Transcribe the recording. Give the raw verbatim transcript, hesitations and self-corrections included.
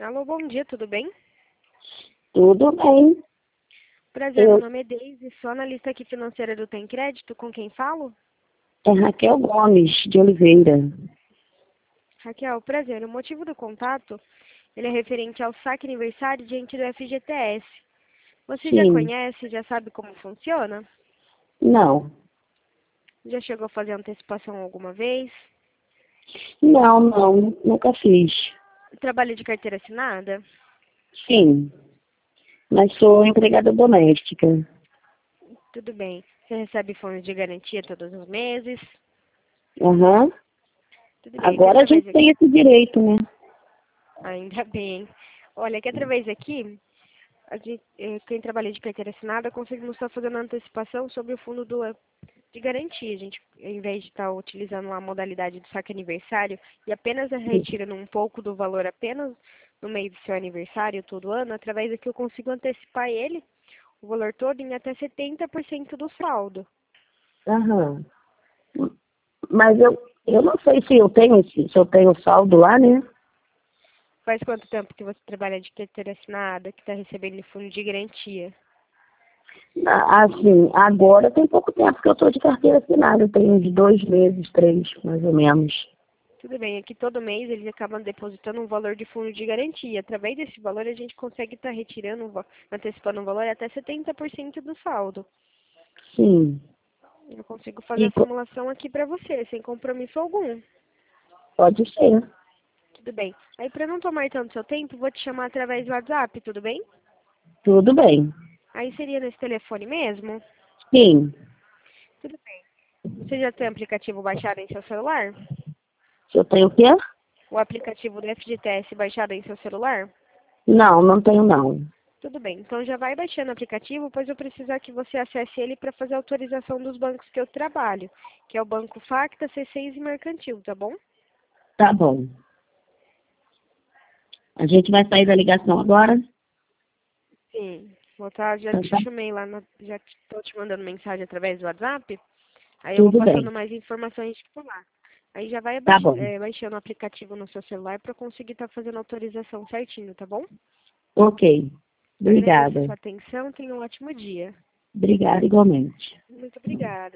Alô, bom dia, tudo bem? Tudo bem. Prazer, meu Eu, nome é Deise, sou analista aqui financeira do Tem Crédito, com quem falo? é Raquel Gomes de Oliveira. Raquel, prazer, o motivo do contato, ele é referente ao saque aniversário diante do F G T S. Você já Sim. conhece, já sabe como funciona? Não. Já chegou a fazer antecipação alguma vez? Não, não. Nunca fiz. Trabalha de carteira assinada? Sim. Mas sou empregada doméstica. Tudo bem. Você recebe fundos de garantia todos os meses? Aham. Tudo bem, aqui Agora a através gente aqui... tem esse direito, né? Ainda bem. Olha, aqui através aqui, a gente, eh, quem trabalha de carteira assinada, conseguimos estar fazendo antecipação sobre o fundo do, de garantia. A gente, ao invés de estar utilizando a modalidade do saque aniversário e apenas retirando um pouco do valor apenas no meio do seu aniversário todo ano, através daqui eu consigo antecipar ele, o valor todo, em até setenta por cento do saldo. Aham. Mas eu, eu não sei se eu tenho esse- se eu tenho saldo lá, né? Faz quanto tempo que você trabalha de carteira assinada, que está recebendo fundo de garantia? Ah, Assim, agora tem pouco tempo que eu estou de carteira assinada. Tem uns dois meses, três, mais ou menos. Tudo bem, aqui todo mês eles acabam depositando um valor de fundo de garantia. Através desse valor a gente consegue estar retirando, um va- antecipando um valor até setenta por cento do saldo. Sim. Eu consigo fazer E a co- simulação aqui para você, sem compromisso algum. pode ser. Tudo bem. Aí, para não tomar tanto seu tempo, vou te chamar através do WhatsApp, tudo bem? Tudo bem. Aí seria nesse telefone mesmo? Sim. Tudo bem. Você já tem o aplicativo baixado em seu celular? Se eu tenho o quê? O aplicativo do F G T S baixado em seu celular? Não, não tenho não. Tudo bem. Então já vai baixando o aplicativo, pois eu precisar que você acesse ele para fazer a autorização dos bancos que eu trabalho, que é o Banco Facta, C seis e Mercantil, tá bom? Tá bom. A gente vai sair da ligação agora? Sim. Vou tá, já Então te tá. chamei lá, na, já estou te mandando mensagem através do WhatsApp. Aí eu vou Tudo passando bem. mais informações por lá. Aí já vai Tá baix- bom. eh, baixando o aplicativo no seu celular para conseguir estar fazendo a autorização certinho, tá bom? Ok. Agradeço a Obrigada. sua atenção, tenha um ótimo dia. Obrigada igualmente. Muito obrigada.